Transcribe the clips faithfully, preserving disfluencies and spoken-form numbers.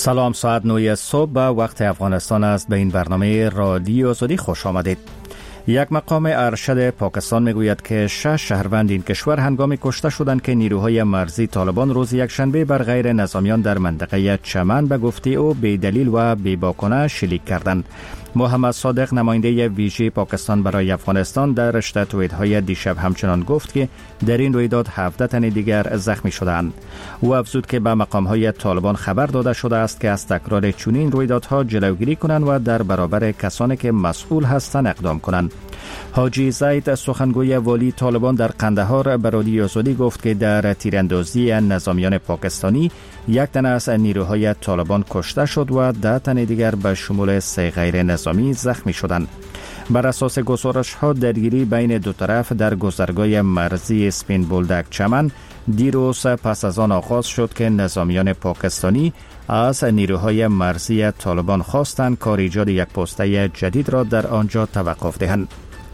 سلام، ساعت نه صبح به وقت افغانستان است. به این برنامه رادیو آزادی خوش آمدید. یک مقام ارشد پاکستان میگوید که شش شهروند این کشور هنگامی کشته شدند که نیروهای مرزی طالبان روز یکشنبه بر غیر نظامیان در منطقه چمن به گفته او بی‌دلیل و بی‌باکنه شلیک کردند. محمد صادق، نماینده ویژه پاکستان برای افغانستان، در رشته توییت‌های دیشب همچنان گفت که در این رویداد هفده تن دیگر زخمی شدند. او افزود که به مقام‌های طالبان خبر داده شده است که از تکرار چنین رویدادها جلوگیری کنند و در برابر کسانی که مسئول هستند اقدام کنند. حاجی زید، سخنگوی والی طالبان در قندهار، به رادیو آزادی گفت که در تیراندازی نظامیان پاکستانی یک تن از نیروهای طالبان کشته شد و ده تن دیگر به شمول سه غیر نظامی زخمی شدند. بر اساس گزارش‌ها درگیری بین دو طرف در گذرگاه مرزی سپین بولدک چمن دیروز پس از آن آغاز شد که نظامیان پاکستانی از نیروهای مرزی طالبان خواستند کار ایجاد یک پسته جدید را در آنجا توقف دهند.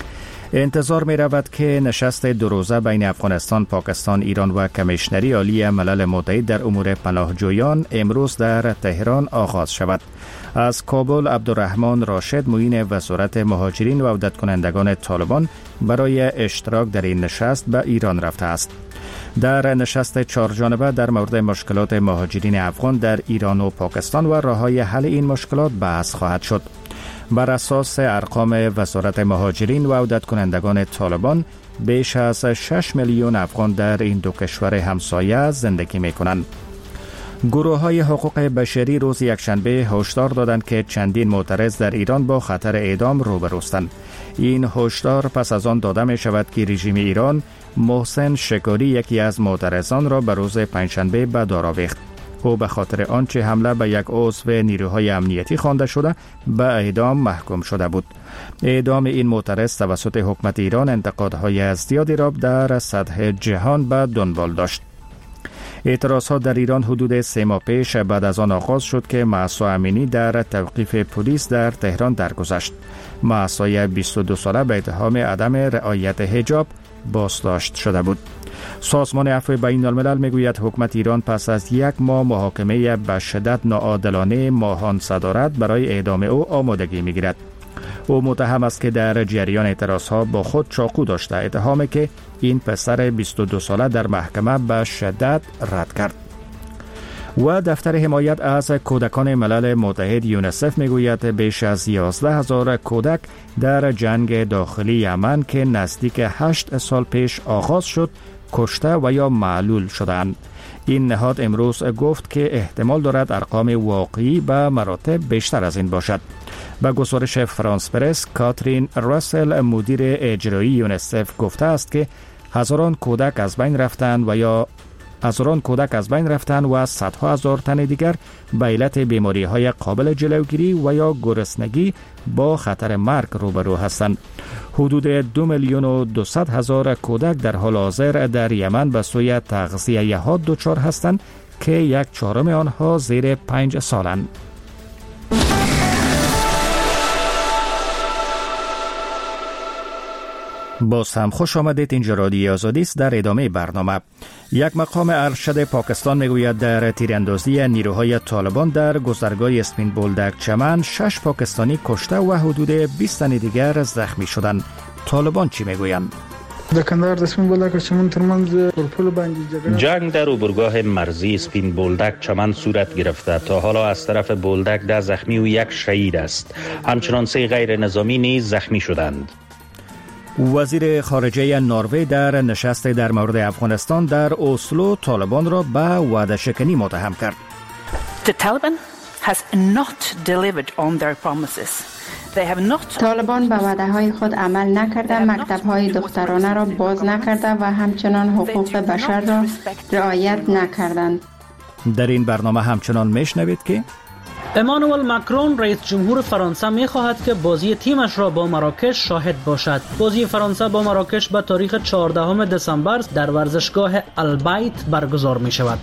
انتظار می رود که نشست دو روزه بین افغانستان، پاکستان، ایران و کمیشنری عالی ملل متحد در امور پناهجویان امروز در تهران آغاز شود. از کابل عبدالرحمن راشد، معین وزارت مهاجرین و عودت کنندگان طالبان، برای اشتراک در این نشست به ایران رفته است. در نشست چهارجانبه در مورد مشکلات مهاجرین افغان در ایران و پاکستان و راه‌های حل این مشکلات بحث خواهد شد. بر اساس ارقام وزارت مهاجرین و عودت کنندگان طالبان، بیش از شش میلیون افغان در این دو کشور همسایه زندگی می کنند. گروه های حقوق بشری روز یکشنبه هشدار دادند که چندین معترض در ایران با خطر اعدام روبروستند. این هشدار پس از آن داده می شود که رژیم ایران محسن شکاری، یکی از معترضان، را به روز پنجشنبه به دار آویخت. او به خاطر آنچه حمله به یک عضو نیروهای امنیتی خوانده شده به اعدام محکوم شده بود. اعدام این معترض توسط حکومت ایران انتقادهای زیادی را در سطح جهان به دنبال داشت. اعتراضات در ایران حدود سه ماه پیش بعد از آن آغاز شد که مهسا امینی در توقیف پلیس در تهران درگذشت. مهسا بیست و دو ساله به اتهام عدم رعایت حجاب بازداشت شده بود. سازمان عفو بین الملل میگوید حکومت ایران پس از یک ماه محاکمه به شدت ناعادلانه ماهان صدارت برای اعدام او آمادگی میگیرد. او متهم است که در جریان اعتراضها با خود چاقو داشته، اتهامی که این پسر بیست و دو ساله در محکمه به شدت رد کرد. و دفتر حمایت از کودکان ملل متحد یونیسف میگوید بیش از یازده هزار کودک در جنگ داخلی یمن که نزدیک هشت سال پیش آغاز شد کشته و یا معلول شدند. این نهاد امروز گفت که احتمال دارد ارقام واقعی به مراتب بیشتر از این باشد. به گزارش فرانس پرس، کاترین راسل، مدیر اجرایی یونیسف، گفته است که هزاران کودک از بین رفتند و یا هزاران کودک از بین رفتند و صدها هزار تن دیگر به علت بیماری‌های قابل جلوگیری و یا گرسنگی با خطر مرگ روبرو هستند. حدود دو میلیون و دویست هزار کودک در حال حاضر در یمن به سوی تغذیه ها دچار هستند که یک چهارم آنها زیر پنج سالند. باز هم خوش آمدید. اینجا رادیو آزادی است. در ادامه برنامه، یک مقام ارشد پاکستان میگوید در تیراندازی نیروهای طالبان در گذرگاه اسپین بولدک چمن شش پاکستانی کشته و حدود بیست تن دیگر زخمی شدند. طالبان چی میگویند؟ جنگ در عبورگاه مرزی سپین بولدک چمن صورت گرفته. تا حالا از طرف بولدک ده زخمی و یک شهید است. همچنان سه غیر نظامی نیز زخمی شدند. وزیر خارجه نروژ در نشست در مورد افغانستان در اسلو طالبان را به وعده شکنی متهم کرد. The Taliban has not delivered on their promises. They have not... طالبان به وعده های خود عمل نکرده، مکتب های دخترانه را باز نکرده و همچنان حقوق بشر را رعایت نکردند. در این برنامه همچنان میشنوید که امانوئل ماکرون رئیس جمهور فرانسه می‌خواهد که بازی تیمش را با مراکش شاهد باشد. بازی فرانسه با مراکش به تاریخ چهاردهم دسامبر در ورزشگاه البیت برگزار می‌شود.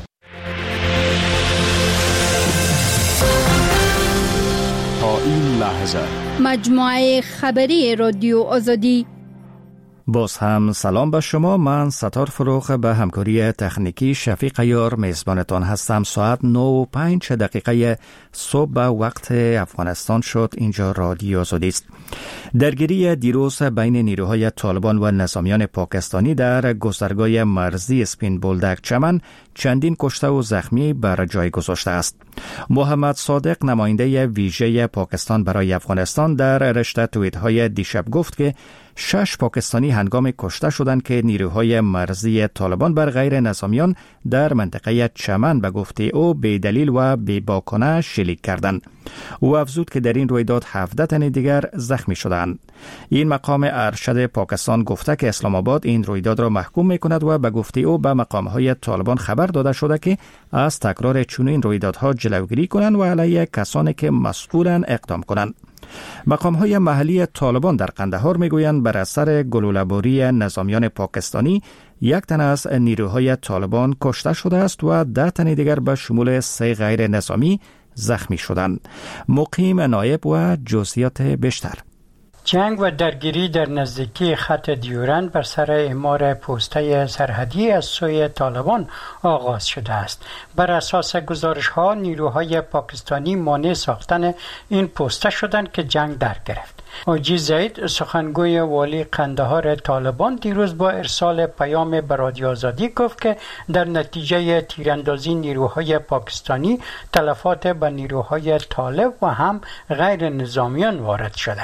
تا این لحظه مجموعه خبری رادیو آزادی. باز هم سلام به شما. من ستار فروغ به همکاری تکنیکی شفیق یار میزبانتان هستم. ساعت نه و پنج دقیقه صبح به وقت افغانستان شد. اینجا رادیو آزادی است. درگیری دیروز بین نیروهای طالبان و نظامیان پاکستانی در گذرگاه مرزی اسپین بولدک چمن چندین کشته و زخمی بر جای گذاشته است. محمد صادق نماینده ویژه پاکستان برای افغانستان در رشته توییت های دیشب گفت که شش پاکستانی هنگام کشته شدند که نیروهای مرزی طالبان بر غیر نظامیان در منطقه چمن به گفته او بی دلیل و بی باکنه شلیک کردند. او افزود که در این رویداد هفده تن دیگر زخمی شدند. این مقام ارشد پاکستان گفته که اسلام آباد این رویداد را محکوم می‌کند و به گفته او به مقام‌های طالبان خبر داده شده که از تکرار چنین رویدادها جلوگیری کنند و علیه کسانی که مسئولند اقدام کنند. مقام‌های محلی طالبان در قندهار میگویند بر اثر گلوله‌باری نظامیان پاکستانی یک تن از نیروهای طالبان کشته شده است و ده تن دیگر به شمول سه غیر نظامی زخمی شدند. مقیم نایب و جزئیات بیشتر. جنگ و درگیری در نزدیکی خط دیورند بر سر اعمار پوسته سرحدی از سوی طالبان آغاز شده است. بر اساس گزارش‌ها نیروهای پاکستانی مانع ساختن این پوسته شدند که جنگ در گرفت. حاجی زید سخنگوی والی قندهار طالبان دیروز با ارسال پیام به رادیو آزادی گفت که در نتیجه تیراندازی نیروهای پاکستانی تلفات به نیروهای طالب و هم غیر نظامیان وارد شده.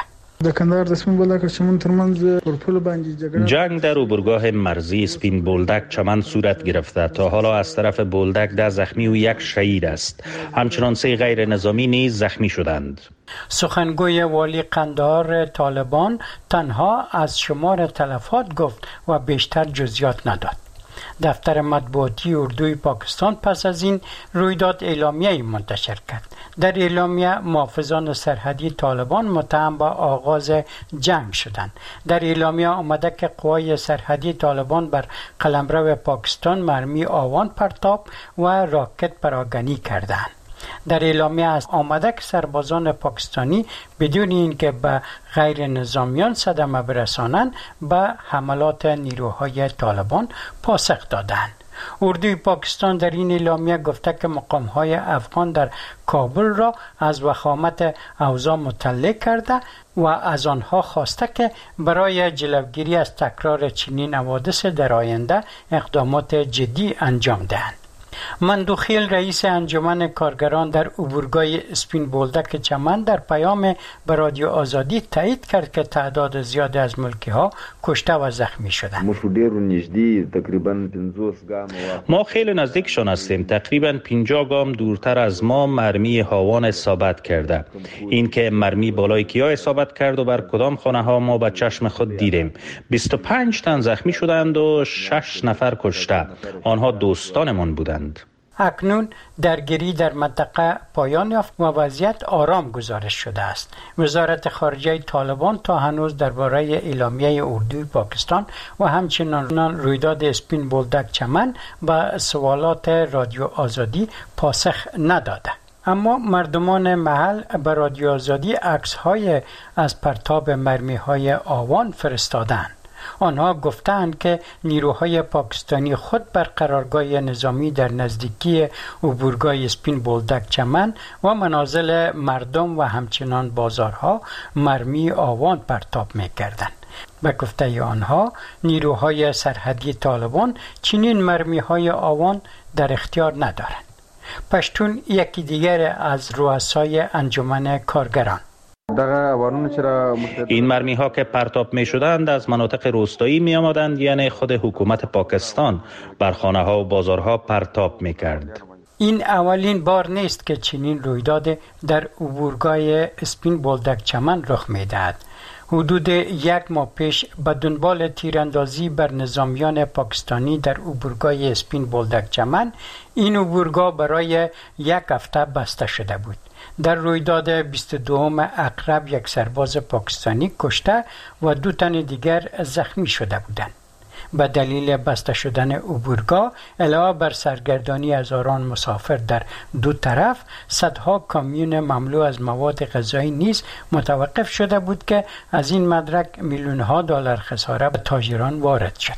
جنگ در اوبرگاه مرزی اسپین بولدک چمن صورت گرفته. تا حالا از طرف بولدک ده زخمی و یک شهید است. همچنان سه غیر نظامی نیز زخمی شدند. سخنگوی والی قندهار طالبان تنها از شمار تلفات گفت و بیشتر جزئیات نداد. دفتر مطبوعاتی اردوی پاکستان پس از این رویداد اعلامیه‌ای منتشر کرد. در اعلامیه محافظان سرحدی طالبان متهم به آغاز جنگ شدند. در اعلامیه آمده که قوای سرحدی طالبان بر قلمرو پاکستان مرمی آوان پرتاب و راکت پراکنی کردند. در اعلامیه است آمده که سربازان پاکستانی بدون اینکه به غیر نظامیان صدمه برسانند به حملات نیروهای طالبان پاسخ دادند. اردوی پاکستان در این اعلامیه گفته که مقام‌های افغان در کابل را از وخامت اوضاع مطلع کرده و از آنها خواسته که برای جلوگیری از تکرار چنین حوادث در آینده اقدامات جدی انجام دهند. مندوخیل رئیس انجمن کارگران در عبورگاه اسپین بولدک چمن در پیام به رادیو آزادی تایید کرد که تعداد زیادی از ملکی ها کشته و زخمی شدند. ما خیلی نزدیکشان هستیم. تقریبا پنجاه گام دورتر از ما مرمی هاوان اصابت کرده. این که مرمی بالای کیا اصابت کرد و بر کدام خانه ها ما به چشم خود دیدیم. بیست و پنج تن زخمی شدند و شش نفر کشته. آنها دوستانمان بودند. اکنون درگیری در منطقه پایان یافت و وضعیت آرام گزارش شده است. وزارت خارجه طالبان تا هنوز درباره اعلامیه اردوی پاکستان و همچنین رویداد اسپین بولدک چمن به سوالات رادیو آزادی پاسخ نداده. اما مردمان محل به رادیو آزادی عکس‌های از پرتاب مرمی‌های آوان فرستادند. آنها گفتند که نیروهای پاکستانی خود بر قرارگاه نظامی در نزدیکی عبورگاه اسپین بولدک چمن و منازل مردم و همچنان بازارها مرمی آوان پرتاب می‌کردند. به گفته آنها نیروهای سرحدی طالبان چنین مرمی‌های آوان در اختیار ندارند. پشتون یکی دیگر از رؤسای انجمن کارگران: این مرمی ها که پرتاب می شدند از مناطق روستایی می آمدند، یعنی خود حکومت پاکستان بر خانه ها و بازارها پرتاب می کرد. این اولین بار نیست که چنین رویداد در عبورگاه اسپین بولدک چمن رخ می دهد. حدود یک ماه پیش به دنبال تیراندازی بر نظامیان پاکستانی در عبورگاه اسپین بولدک چمن، این عبورگاه برای یک هفته بسته شده بود. در رویداد بیست و دوم اکرب یک سرباز پاکستانی کشته و دو تن دیگر زخمی شده بودند. به دلیل بسته شدن عبورگاه علاوه بر سرگردانی هزاران مسافر در دو طرف، صدها کامیون مملو از مواد غذایی نیز متوقف شده بود که از این مدرک میلیون ها دلار خساره به تاجران وارد شد.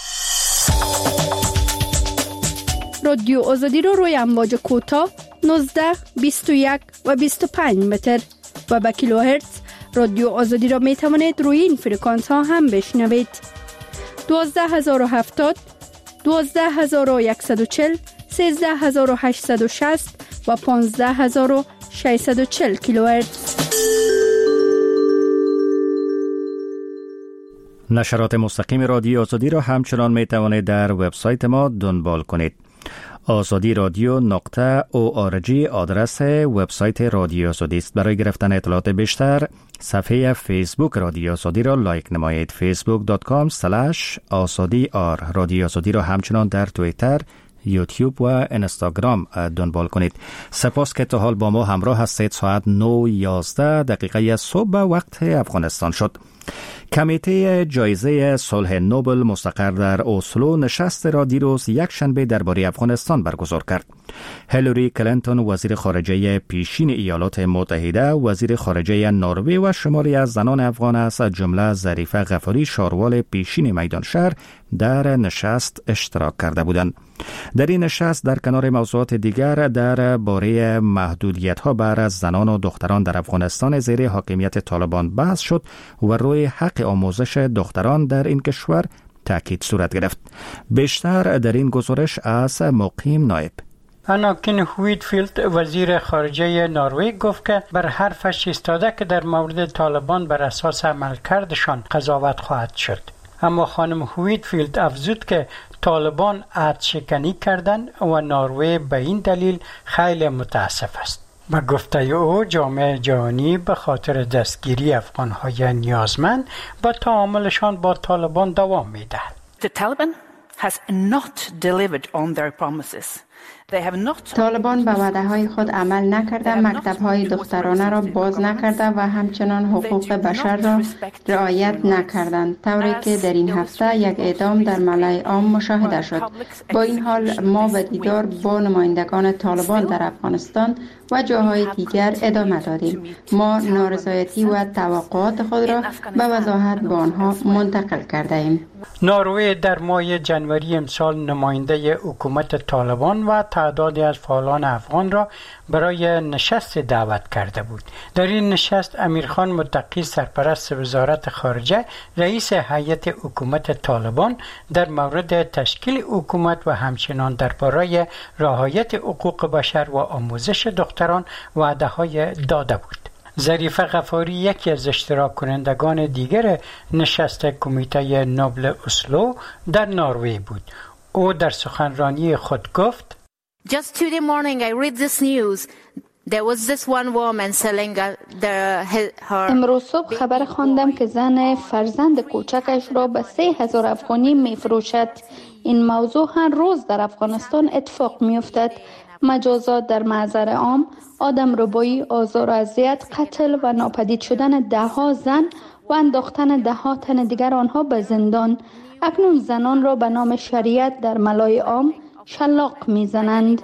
رادیو آزادی را روی امواج کوتاه نوزده، بیست و یک و بیست و پنج متر و به کیلوهرتز رادیو آزادی را می توانید روی این فرکانس ها هم بشنوید. دوازده هزار و هفتاد، دوازده هزار و صد و چهل، سیزده هزار و هشتصد و شصت و پانزده هزار و ششصد و چهل کیلوهرتز. نشرات مستقیم رادیو آزادی را همچنان می توانید در وبسایت ما دنبال کنید. آزادی رادیو نقطه او آر جی آدرس وبسایت رادیو آزادی است. برای گرفتن اطلاعات بیشتر صفحه فیسبوک رادیو آزادی را لایک نمایید. فیسبوک دات کام اسلش آزادی آر. رادیو آزادی را همچنان در توییتر، یوتیوب و اینستاگرام دنبال کنید. سپاس که تا حال با ما همراه هستید. ساعت نه یازده دقیقه صبح وقت افغانستان شد. کمیته جایزه صلح نوبل مستقر در اسلو نشست را دیروز یک شنبه درباره افغانستان برگزار کرد. هیلاری کلینتون وزیر خارجه پیشین ایالات متحده، وزیر خارجه نروژ و شماری از زنان افغان از جمله ظریفه غفاری شاروال پیشین میدان شهر در نشست اشتراک کرده بودند. در این نشست در کنار موضوعات دیگر در باره محدودیت‌ها بر زنان و دختران در افغانستان زیر حاکمیت طالبان بحث شد و روی حق آموزش دختران در این کشور تاکید صورت گرفت. بیشتر در این گزارش از مقیم نایب. اناکین هویتفیلد وزیر خارجه نروژ گفت که بر حرفش ایستاده که در مورد طالبان بر اساس عملکردشان قضاوت خواهد شد. اما خانم هویتفیلد افزود که طالبان عهد شکنی کردند و نروژ به این دلیل خیلی متاسف است. با گفته او جامعه جهانی به خاطر دستگیری افغان‌های نیازمند با تعاملشان با طالبان دوام می‌دهد. The Taliban has not delivered on their promises. طالبان به وعده های خود عمل نکرده، مکتب های دخترانه را باز نکرده و همچنان حقوق بشر را رعایت نکردند، طوری که در این هفته یک اعدام در ملأ عام مشاهده شد. با این حال ما به دیدار با نمایندگان طالبان در افغانستان و جاهای دیگر ادامه دادیم. ما نارضایتی و توقعات خود را به وضاحت به آنها منتقل کرده ایم. نروژ در ماه جنوری امسال نماینده حکومت طالبان و تعدادی از فعالان افغان را برای نشست دعوت کرده بود. در این نشست امیرخان متقی سرپرست وزارت خارجه رئیس هیئت حکومت طالبان در مورد تشکیل حکومت و همچنان درباره رعایت حقوق بشر و آموزش دختران وعده‌های داده بود. ظریفه غفاری یکی از اشتراک کنندگان دیگر نشست کمیته نوبل اسلو در نروژ بود. او در سخنرانی خود گفت: Just today morning I read this news. There was this one woman selling the her امروز صبح خبر خواندم که زن فرزند کوچکش را به سه هزار افغانی می فروشد. این موضوع هر روز در افغانستان اتفاق می افتد. مجازات در محضر عام، آدم ربایی، آزار و اذیت، قتل و ناپدید شدن ده ها زن و انداختن ده ها تن دیگر آنها به زندان. اکنون زنان را به نام شریعت در ملای عام شلاق میزنند.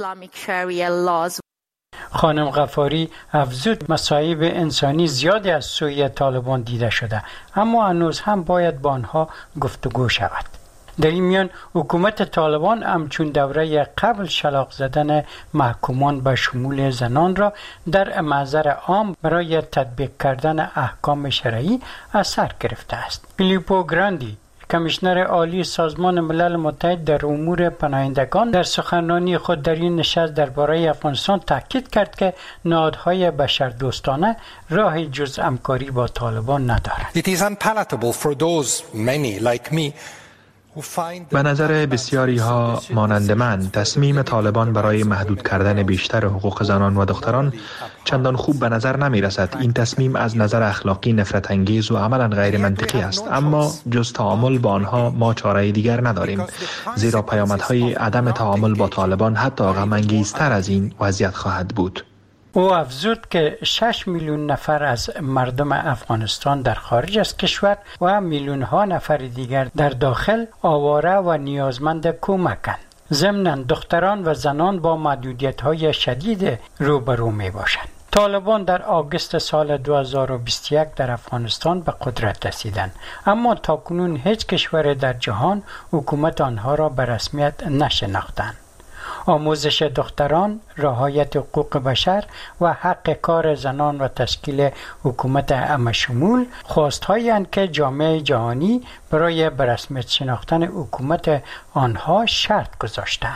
خانم غفاری افزود مصائب انسانی زیادی از سوی طالبان دیده شده، اما هنوز هم باید با آنها گفتگو شود. در این میان حکومت طالبان همچون دوره قبل شلاق زدن محکومان به شمول زنان را در محضر عام برای تطبیق کردن احکام شرعی از سر گرفته است. فیلیپو گراندی کمیشنر عالی سازمان ملل متحد در امور پناهندگان در سخنرانی خود در این نشست درباره افغانستان تاکید کرد که نهادهای بشردوستانه راهی جز همکاری با طالبان ندارند. It is unpalatable for those many like me به نظر بسیاری ها مانند من تصمیم طالبان برای محدود کردن بیشتر حقوق زنان و دختران چندان خوب به نظر نمی رسد. این تصمیم از نظر اخلاقی نفرت انگیز و عملا غیر منطقی است، اما جز تعامل با آنها ما چاره دیگر نداریم، زیرا پیامدهای عدم تعامل با طالبان حتی غم انگیزتر از این وضعیت خواهد بود. او افزود که شش میلیون نفر از مردم افغانستان در خارج از کشور و میلیون ها نفر دیگر در داخل آواره و نیازمند کمکند. ضمناً دختران و زنان با محدودیت‌های شدید روبرو می‌باشند. طالبان در آگوست سال دو هزار و بیست و یک در افغانستان به قدرت رسیدند، اما تاکنون هیچ کشور در جهان حکومت آنها را به رسمیت نشناختند. آموزش دختران، رعایت حقوق بشر و حق کار زنان و تشکیل حکومت همه‌شمول خواست‌هایی اند که جامعه جهانی برای به رسمیت شناختن حکومت آنها شرط گذاشتند.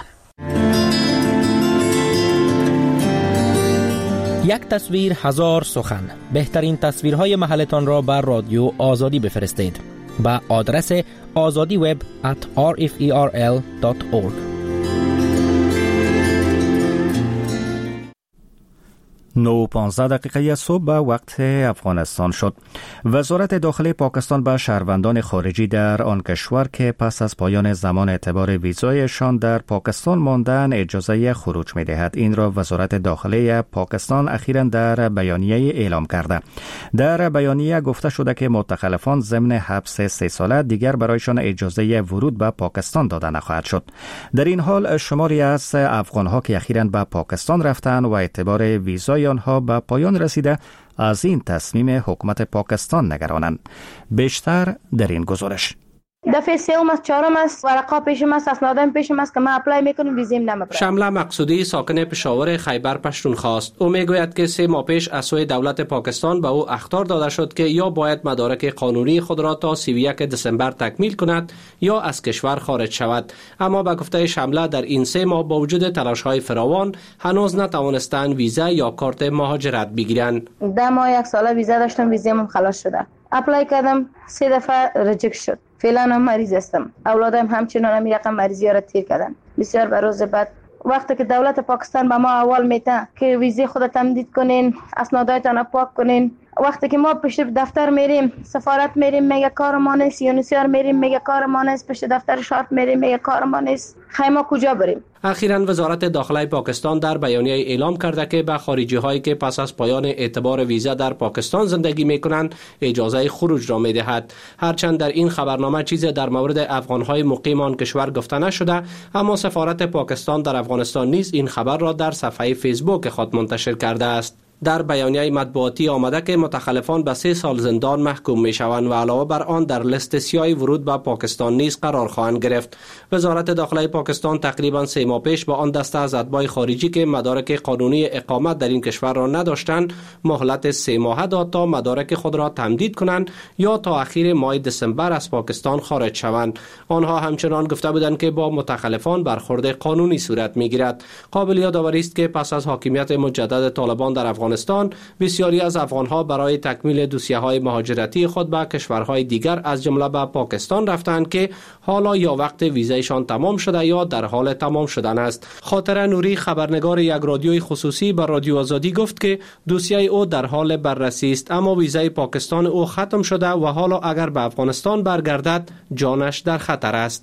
یک تصویر هزار سخن. بهترین تصویرهای محلتان را بر رادیو آزادی بفرستید به آدرس آزادی وب ات آر اف ای آر ال دات اورگ. نو پانزده دقیقه صبح به وقت افغانستان شد. وزارت داخلی پاکستان به شهروندان خارجی در آن کشور که پس از پایان زمان اعتبار ویزایشان در پاکستان ماندن اجازه خروج می دهد. این را وزارت داخلی پاکستان اخیراً در بیانیه اعلام کرده. در بیانیه گفته شده که متخلفان ضمن حبس سه ساله دیگر برایشان اجازه ورود به پاکستان داده نخواهد شد. در این حال شماری از افغانها که اخیراً به پاکستان رفتند و اعتبار ویزای آنها به پایان رسیده از این تصمیم حکومت پاکستان نگرانند. بیشتر در این گزارش. دفعه سوم از چهارم است، ورقا پیشم است، اسنادم پیشم است که من اپلای میکنم ویزیم نمیبرم. شمله مقصودی ساکن پشاور خیبر پشتونخوا است. او میگوید که سه ماه پیش از سوی دولت پاکستان به او اخطار داده شد که یا باید مدارک قانونی خود را تا سی و یک دسامبر تکمیل کند یا از کشور خارج شود. اما به گفته شمله در این سه ماه با وجود تلاش‌های فراوان هنوز نتوانستند ویزا یا کارت مهاجرت بگیرند. ده ماه یک ساله ویزا داشتم، ویزیم خلاص شده. اپلای کردم، سه دفعه ریجکت شد. فعلا هم مریض هستم. اولادم همچنان هم رقم مریضی را تیر کردن. بسیار به روز بعد وقتی که دولت پاکستان به ما اول میته که ویزه خود تمدید کنین، اسناداتتان پاک کنین، وقتی که ما پشت دفتر میریم، سفارت میریم میگه کار ما نیست، یونیسیار میریم میگه کار ما نیست، پشت دفتر شارت میریم میگه کار ما نیست، خیمه کجا بریم؟ اخیراً وزارت داخلی پاکستان در بیانیه اعلام کرده که به خارجی هایی که پس از پایان اعتبار ویزا در پاکستان زندگی میکنند اجازه خروج را میدهد. هرچند در این خبرنامه چیزی در مورد افغان های مقیم آن کشور گفته نشده، اما سفارت پاکستان در افغانستان نیز این خبر را در صفحه فیسبوک خود منتشر کرده است. در بیانیه مطبوعاتی آمده که متخلفان به سه سال زندان محکوم می شوند و علاوه بر آن در لیست سیاه ورود به پاکستان نیز قرار خواهند گرفت. وزارت داخلی پاکستان تقریبا سه ماه پیش به آن دسته از اتباع خارجی که مدارک قانونی اقامت در این کشور را نداشتند مهلت سه ماهه داد تا مدارک خود را تمدید کنند یا تا اخیر ماه دسامبر از پاکستان خارج شوند. آنها همچنان گفته بودند که با متخلفان برخورد قانونی صورت می گیرد. قابل یادآوری است که پس از حاکمیت مجدد طالبان در افغانستان بسیاری از افغانها برای تکمیل دوسیه‌های مهاجرتی خود به کشورهای دیگر از جمله به پاکستان رفتند که حالا یا وقت ویزایشان تمام شده یا در حال تمام شدن است. خاطره نوری خبرنگار یک رادیوی خصوصی به رادیو آزادی گفت که دوسیه او در حال بررسی است، اما ویزای پاکستان او ختم شده و حالا اگر به افغانستان برگردد جانش در خطر است.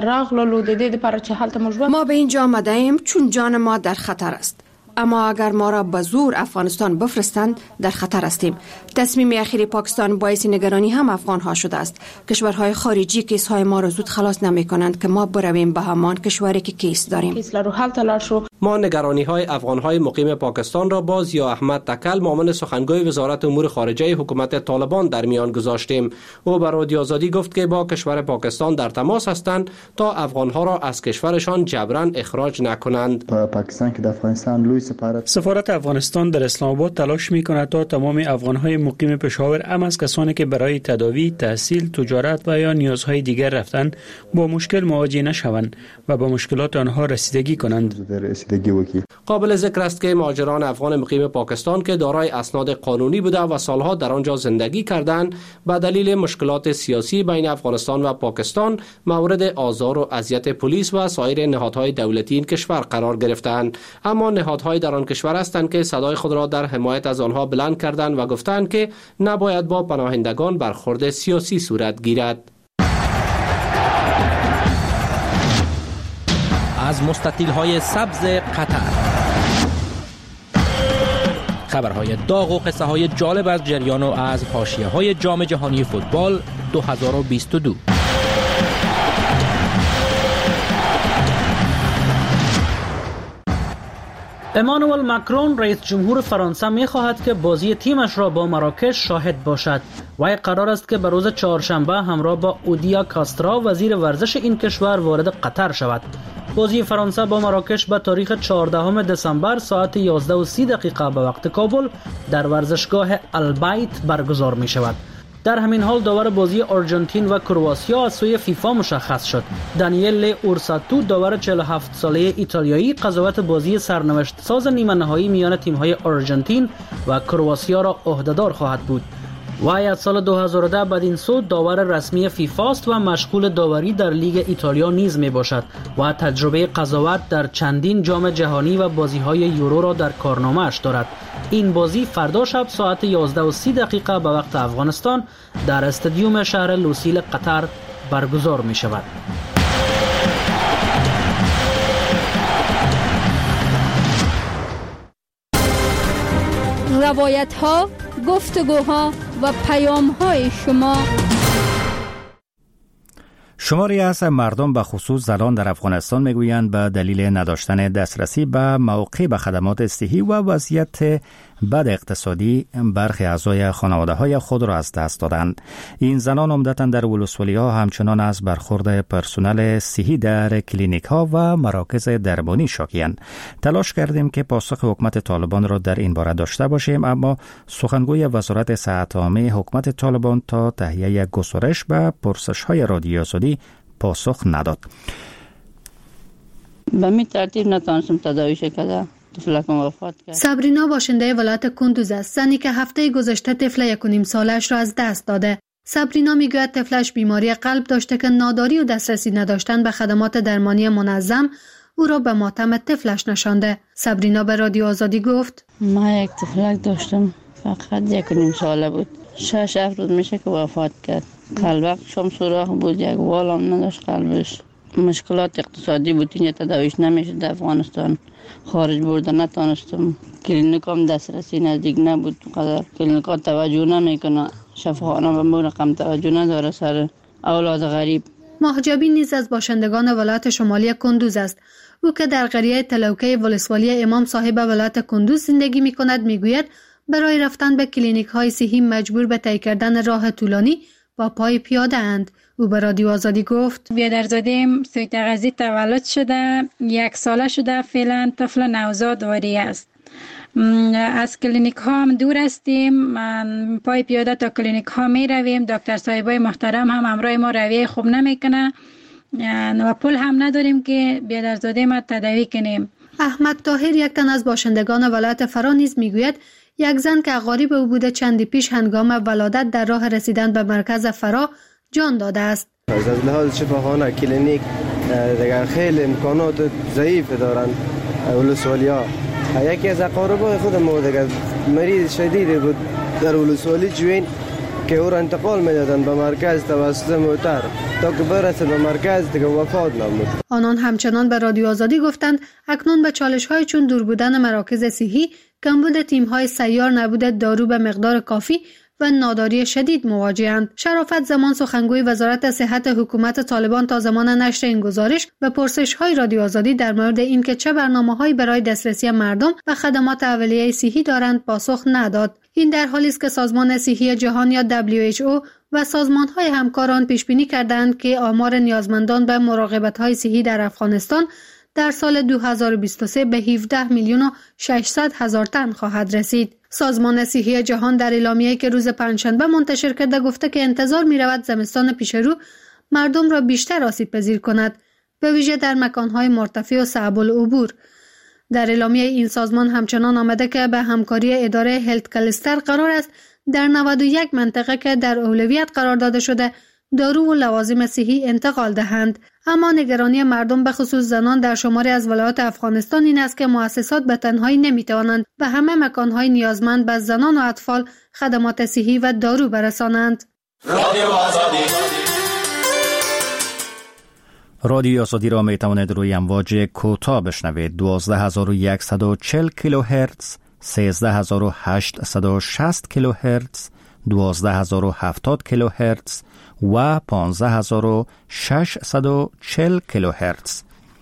ما به اینجا آمده ایم چون جان ما در خطر است. اما اگر ما را به زور افغانستان بفرستند در خطر هستیم. تصمیم اخیر پاکستان باعث نگرانی هم افغان ها شده است. کشورهای خارجی کیس های ما را زود خلاص نمی کنند که ما برویم به همان کشوری که کیس داریم. ما نگرانی های افغان های مقیم پاکستان را با ضیا احمد تکل معاون سخنگوی وزارت امور خارجه حکومت طالبان در میان گذاشتیم. او به رادیو آزادی گفت که با کشور پاکستان در تماس هستند تا افغان ها را از کشورشان جبران اخراج نکنند. پاکستان که در افغانستان لوی سفارت افغانستان در اسلام آباد تلاش می‌کند تا تمام افغان‌های مقیم پشاور هم از کسانی که برای تداوی، تحصیل، تجارت و یا نیازهای دیگر رفتند با مشکل مواجه نشوند و با مشکلات آنها رسیدگی کنند. قابل ذکر است که مهاجران افغان مقیم پاکستان که دارای اسناد قانونی بوده و سالها در آنجا زندگی کردند به دلیل مشکلات سیاسی بین افغانستان و پاکستان مورد آزار و اذیت پلیس و سایر نهادهای دولتی این کشور قرار گرفتند. اما نهادهای در آن کشور هستند که صدای خود را در حمایت از آنها بلند کردند و گفتند که نباید با پناهندگان برخورد سیاسی صورت گیرد. از مستطیل‌های سبز قطر خبرهای داغ و قصه های جالب از جریان و از حاشیه های جام جهانی فوتبال دو هزار و بیست و دو. امانوئل ماکرون رئیس جمهور فرانسه می خواهد که بازی تیمش را با مراکش شاهد باشد. وی قرار است که به روز چهارشنبه همراه با اودیا کاسترا وزیر ورزش این کشور وارد قطر شود. بازی فرانسه با مراکش به تاریخ چهاردهم دسامبر ساعت یازده و سی دقیقه به وقت کابل در ورزشگاه البایت برگزار می شود. در همین حال داور بازی آرژانتین و کرواتیا از سوی فیفا مشخص شد. دانیل اورساتو داور چهل و هفت ساله ایتالیایی قضاوت بازی سرنوشت ساز نیمه نهایی میان تیم‌های آرژانتین و کرواتیا را عهده‌دار خواهد بود. وی از سال دو هزار و ده بدین سو داور رسمی فیفا است و مشغول داوری در لیگ ایتالیا نیز می باشد و تجربه قضاوت در چندین جام جهانی و بازی‌های یورو را در کارنامه‌اش دارد. این بازی فردا شب ساعت یازده و سی دقیقه به وقت افغانستان در استادیوم شهر لوسیل قطر برگزار می شود. روایت ها، گفتگوها و پیام های شما. شماری از مردم به خصوص زنان در افغانستان میگویند به دلیل نداشتن دسترسی به موقع به خدمات صحی و وضعیت بد اقتصادی برخی اعضای خانواده های خود را از دست دادند. این زنان عمدتاً در ولسوالی ها همچنان از برخورد پرسنل صحی در کلینیک ها و مراکز درمانی شاکی‌اند. تلاش کردیم که پاسخ حکومت طالبان را در این باره داشته باشیم، اما سخنگوی وزارت صحت عامه حکومت طالبان تا تهیه گزارش به پرسش های رادیو آزادی پاسخ نداد. به می ترتیب نتانستم تداویش کردم. سابرینا باشنده ولایت کندوز است، زنی که هفته گذشته طفل یک و نیم سالش را از دست داده. سابرینا میگوید طفلش بیماری قلب داشته که ناداری و دسترسی نداشتن به خدمات درمانی منظم او را به ماتم طفلش نشانده. سابرینا به رادیو آزادی گفت: ما یک طفلک داشتم، فقط یک و نیم ساله بود. شش هفت روز میشه که وفات کرد. قلبش شم سوراخ بود، یک والم نداشت قلبش. مشکلات اقتصادی بود، این تداویش نمیشه در افغانستان. خارج برده نتانستم. کلینیک هم دسترسی نزدیک نبود. قدر کلینیک ها توجه نمیکنه. شفاخانه به مون رقم توجه نداره سر اولاد غریب. ماهجابی نیز از باشندگان ولایت شمالی کندوز است. او که در قریه تلوکه ولسوالی امام صاحب ولایت کندوز زندگی می کند میگوید برای رفتن به کلینیک های صحی مجبور به طی کردن راه طولانی با پای پیاده اند. او به رادیو آزادی گفت: بیادرزادیم سوی تغذی تولد شده، یک ساله شده، فعلا طفل نوزاد واری است. از کلینیک ها هم دور هستیم، من پای پیاده تا کلینیک ها می رویم. دکتر صاحبای محترم هم همراه ما رویه خوب نمیکنه و پول هم نداریم که بیادرزاده ما تداوی کنیم. احمد طاهر یک تن از باشندگان ولایت فرا نیز میگوید یک زن که غریب او بوده چندی پیش هنگام ولادت در راه رسیدن به مرکز فرا جان داده است. از لحاظ شفاخانه کلینیک دیگر خیلی امکانات ضعیف دارند ولسوالیا. یکی از اقاربای خود ما دیگر مریض شدید بود در ولسوالی جوین که او را انتقال میدادند به مرکز توسط موتر تا که برسه به مرکز دیگه وفات نمود. آنان همچنان به رادیو آزادی گفتند اکنون به چالش های چون دور بودن مراکز صحی، کمبود تیم های سیار، نبود دارو به مقدار کافی و ناداری شدید مواجه‌اند. شرافت زمان سخنگوی وزارت صحت حکومت طالبان تا زمان نشر این گزارش به پرسش‌های رادیو آزادی در مورد اینکه چه برنامه‌هایی برای دسترسی مردم به خدمات اولیه صحی دارند پاسخ نداد. این در حالی است که سازمان صحی جهان یا دبلیو اچ او و سازمان‌های همکاران پیش بینی کردند که آمار نیازمندان به مراقبت‌های صحی در افغانستان در سال دو هزار و بیست و سه به هفده میلیون و ششصد هزار تن خواهد رسید. سازمان صحی جهان در اعلامیه‌ای که روز پنجشنبه منتشر کرده گفته که انتظار می‌رود زمستان پیشرو مردم را بیشتر آسیب پذیر کند، به ویژه در مکان‌های مرتفع و صعب العبور. در اعلامیه این سازمان همچنان آمده که به همکاری اداره هلت کلستر قرار است در نود و یک منطقه که در اولویت قرار داده شده دارو و لوازم صحی انتقال دهند. اما نگرانی مردم به خصوص زنان در شماری از ولایات افغانستان این است که مؤسسات به تنهایی نمیتوانند به همه مکانهای نیازمند به زنان و اطفال خدمات صحی و دارو برسانند. رادیو آزادی رادیو آزادی را می توانید روی امواج کوتاه بشنوید. دوازده هزار و صد و چهل کیلوهرتز سیزده هزار و هشتصد و شصت کیلوهرتز، دوازده هزار و هفتاد کیلوهرتز و پانزده هزار و ششصد و چهل کیلوهرتز.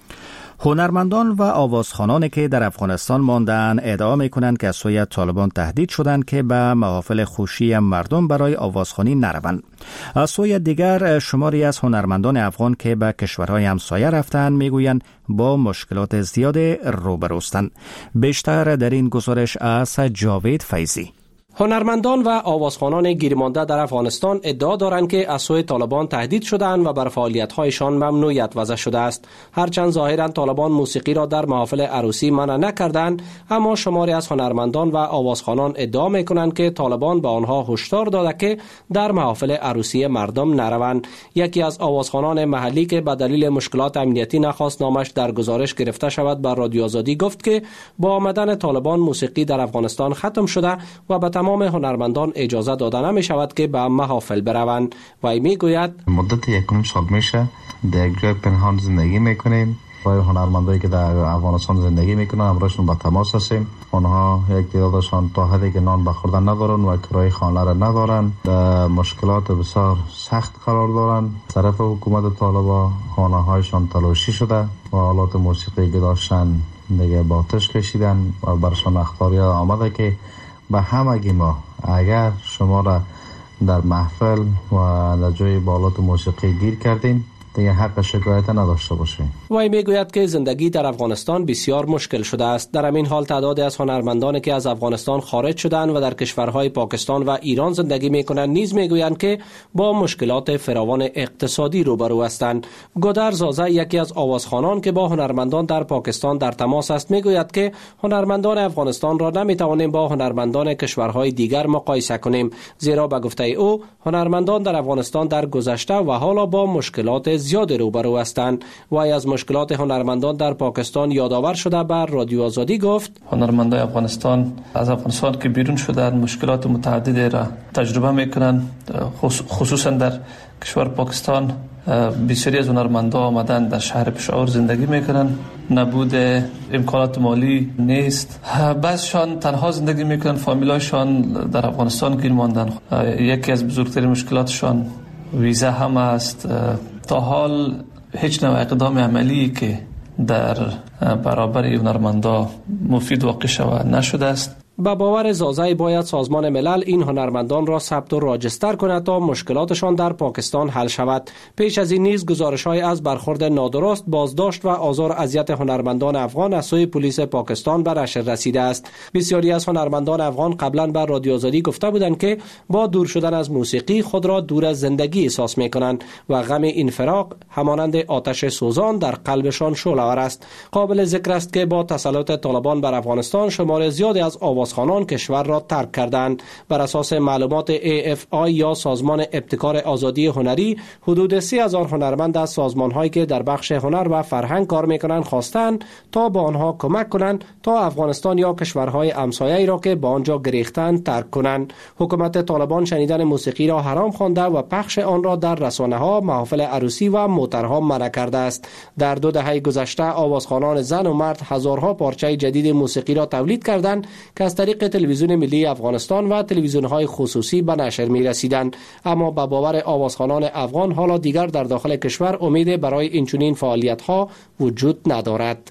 هنرمندان و آوازخوانانی که در افغانستان ماندن ادعا می‌کنند که از سوی طالبان تهدید شدند که به محافل خوشی مردم برای آوازخوانی نروند. از سوی دیگر شماری از هنرمندان افغان که به کشورهای همسایه رفتند میگویند با مشکلات زیاد روبروستند. بیشتر در این گزارش از جاوید فیضی. هنرمندان و آوازخوانان گیرمانده در افغانستان ادعا دارند که از سوی طالبان تهدید شدند و بر فعالیت‌هایشان ممنوعیت وضع شده است. هرچند ظاهراً طالبان موسیقی را در محافل عروسی منع نکردند، اما شماری از هنرمندان و آوازخوانان ادعا می‌کنند که طالبان به آنها هشدار داده که در محافل عروسی مردم نروند. یکی از آوازخوانان محلی که به دلیل مشکلات امنیتی نخواست نامش در گزارش گرفته شود بر رادیو آزادی گفت که با آمدن طالبان موسیقی در افغانستان ختم شده و به تمام هنرمندان اجازه داده نمی شود که به محافل بروند. وی می گوید مدت یکم سال میشه در یک جای پنهان زندگی میکنیم و هنرمندایی که در افغانستان زندگی میکنن همراهشون با تماس هستیم. آنها یک تعدادشان تا حدی که نان به خوردن ندارن و کرایه خانه را ندارن، در مشکلات بسیار سخت قرار دارن. طرف حکومت طالبان خانه هایشان تلاشی شده و آلات موسیقی که داشتن دیگه با آتش کشیدن و برشان اخباری آمده که به همگی ما اگر شما را در محفل و در جای بالات موسیقی گیر کردین دیگه حق شکایت نداشته باشین. وی میگوید که زندگی در افغانستان بسیار مشکل شده است. در همین حال تعدادی از هنرمندانی که از افغانستان خارج شدند و در کشورهای پاکستان و ایران زندگی میکنند نیز میگویند که با مشکلات فراوان اقتصادی روبرو هستند. گودر زازه یکی از آوازخوانان که با هنرمندان در پاکستان در تماس است میگوید که هنرمندان افغانستان را نمیتوانیم با هنرمندان کشورهای دیگر مقایسه کنیم، زیرا به گفته او هنرمندان در افغانستان در گذشته و حالا با مشکلات زیاد روبرو هستند. و از مشکلات هنرمندان در پاکستان یادآور شده بر رادیو آزادی گفت هنرمندان افغانستان از افغانستان که بیرون شدند مشکلات متعددی را تجربه میکنند، خصوصا در کشور پاکستان بسیاری از هنرمندان آمدن در شهر پشاور زندگی میکنند، نبود امکانات مالی نیست، بعضشان تنها زندگی میکنند، فامیلاشان در افغانستان گیر ماندن. یکی از بزرگترین مشکلاتشان ویزا هم است. تا حال هیچ نوع اقدام عملی که در برابر هنرمندا مفید واقع شود نشده است. با باور زازه باید سازمان ملل این هنرمندان را ثبت و راجستر کند تا مشکلاتشان در پاکستان حل شود. پیش از این نیز گزارش‌های از برخورد نادرست، بازداشت و آزار و اذیت هنرمندان افغان از سوی پلیس پاکستان به نشر رسیده است. بسیاری از هنرمندان افغان قبلا بر رادیو آزادی گفته بودند که با دور شدن از موسیقی خود را دور از زندگی احساس می‌کنند و غم این فراق همانند آتش سوزان در قلبشان شعله‌ور است. قابل ذکر است که با تسلط طالبان بر افغانستان شمار زیادی از آوازخوانان کشور را ترک کردند. بر اساس معلومات ای اف آی یا سازمان ابتکار آزادی هنری، حدود سی هزار هنرمند از سازمان‌هایی که در بخش هنر و فرهنگ کار می‌کنند خواستند تا با آنها کمک کنند تا افغانستان یا کشورهای همسایه‌ای را که با آنجا گریختند ترک کنند. حکومت طالبان شنیدن موسیقی را حرام خوانده و پخش آن را در رسانه‌ها، محافل عروسی و موترها منع کرده است. در دو دهه گذشته آوازخوانان زن و مرد هزارها پارچه جدید موسیقی را تولید کردند که از طریق تلویزیون ملی افغانستان و تلویزیون‌های خصوصی به نشر می‌رسیدند. اما به باور آوازخوانان افغان حالا دیگر در داخل کشور امید برای اینچنین فعالیت‌ها وجود ندارد.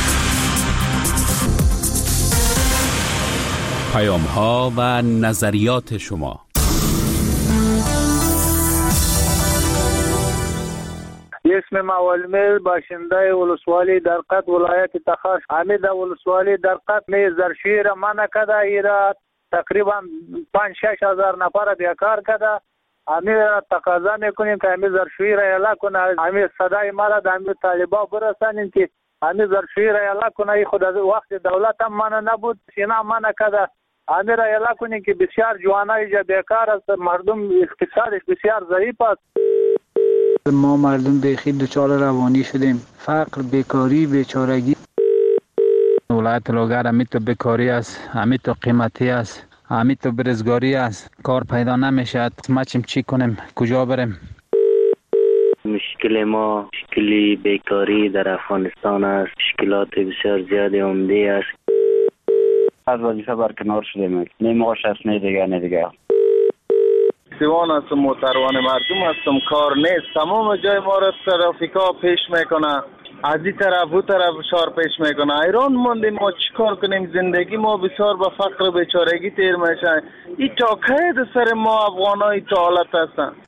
پیام‌ها و نظریات شما. اسم معلومه باشنده ولسوالی درقت ولایت تخار حمید ولسوالی درقت می زرشوی را منع کده. ایرا تقریبا پنج شش هزار نفر بیکار کده. همی را تقاضا میکنیم که همی زرشوی را اعلا کنه. همی صدای ما را همی طالبا برسانیم که همی زرشوی را اعلا کنه. خود از وقت دولت هم منع نبود، سینا منع کده. همی را اعلا کنیم که بسیار جوانای جا بیکار است، مردم اقتصادش بسیار ضعیف است. ما مردم بیخی دچار روانی شدیم، فقر، بیکاری، بیچارگی. ولایت لوگر همی تو بیکاری است، همی تو قیمتی است، همی تو برزگاری است، کار پیدا نمیشد. ما چیم چی کنیم، کجا بریم؟ مشکل ما مشکلی بیکاری در افغانستان است. مشکلات بسیار زیادی عمده است. از وظیفه برکنار شدیم. نمیغاش است نه دیگه نه دیگه. سیوان هستم و تروان مردم هستم، کار نیست. تمام جای ما را ترافیکا پیش میکنه، از این طرف او طرف شار پیش میکنه. ایران موندیم، ما چیکار کنیم؟ زندگی ما بسیار به فقر و بیچارگی تیر میشه. این تا کی سر ما افغانای تا حالت هستن؟